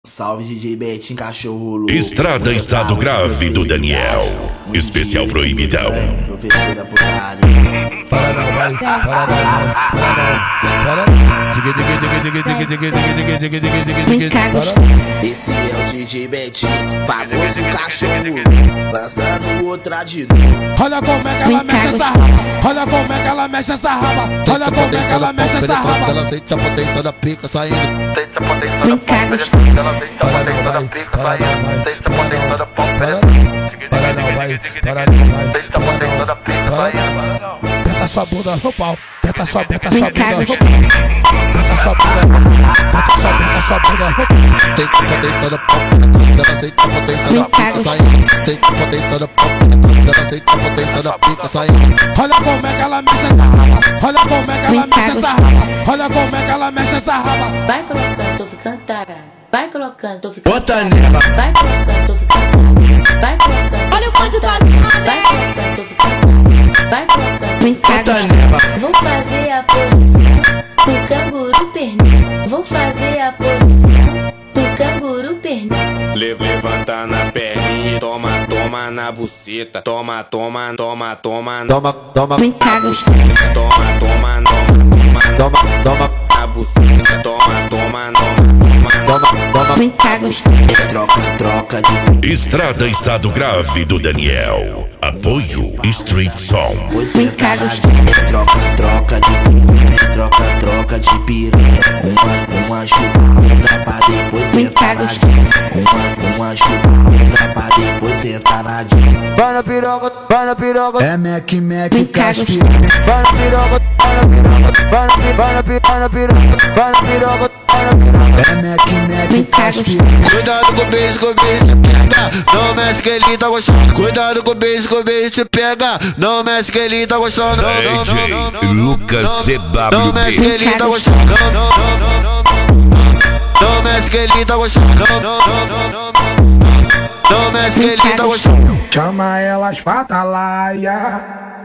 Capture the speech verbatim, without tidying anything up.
Salve D J Betinho, cachorro louco. Estrada Estado Grave do Daniel. Especial Proibidão. Professor da putaria. Para não, vai, para não, para não, para não. Diga, diga, diga, diga, diga, diga, diga, diga, diga, diga, diga, diga. Esse é o D J Betinho, famoso cachorro, lançando outra de novo. Olha como é que ela mexe essa raba. Olha como é que ela mexe essa raba. Olha como é que ela mexe essa raba. Ela sente a potência da pica saindo. Sente a potência da pompa, ela sente a potência da pica saindo. Sente a potência da pompa, ela para não, vai, para não, vai. sente a potência da pica saindo. Tenta sua bunda no pau. Tenta sua, tenta sua bunda no pau. Tenta sua bunda. Tenta sua, tenta sua bunda no pau. Sente a potência da pompa, ela sente a potência da pica saindo. Sente a potência da pompa, ela sente a potência da pica saindo. Olha como é que ela mexe essa raba. Olha como é que ela mexe essa raba. Olha como é que ela mexe essa raba. Vai colocando, tô ficando tarado. Vai colocando, tô ficando Bota tarado. nela. Vai colocando, tô ficando tarado. Vai colocando, Olha o pode tarado. passar, Vai né? colocando, tô ficando tarado. Vai colocando, tô ficando Bota tarado. nela. Vou fazer a posição do canguru pernil. Vou fazer a posição do canguru pernil. Levanta na perninha, toma, toma na buceta. Toma, toma, toma, toma na Toma, toma, buceta. Toma, toma, toma, toma toma, toma, na buceta. Toma, toma, toma, toma toma, toma. É troca, troca de Estrada Estado Grave do Daniel. Apoio Street Song. você tá na é troca, troca de piranha. É troca, troca de piranha. Uma, uma chubada pra depois sentar na dica. Uma, uma chubada pra depois sentar na dica. Vai na piroca, vai na piroca. É Mac, Mac, caspira. Vai na piroca, vai na piroca. Vai na piroca, vai na piroca. Vai na piroca, vai na piroca. É Mac, Mac, caspira. Cuidado com o beijo, com o beijo se pega. Não mexe que ele tá gostando. Cuidado com o beijo, com o beijo se pega. Não mexe que ele tá gostando. Não, não, não, não, não, não. Lucas Não mexe que C W B. ele tá gostando. Não, não, não, não, não. Não mexe que ele tá gostando. Não, não, não, não, não. Não mexe que ele tá gostando. Chama elas pra talaia.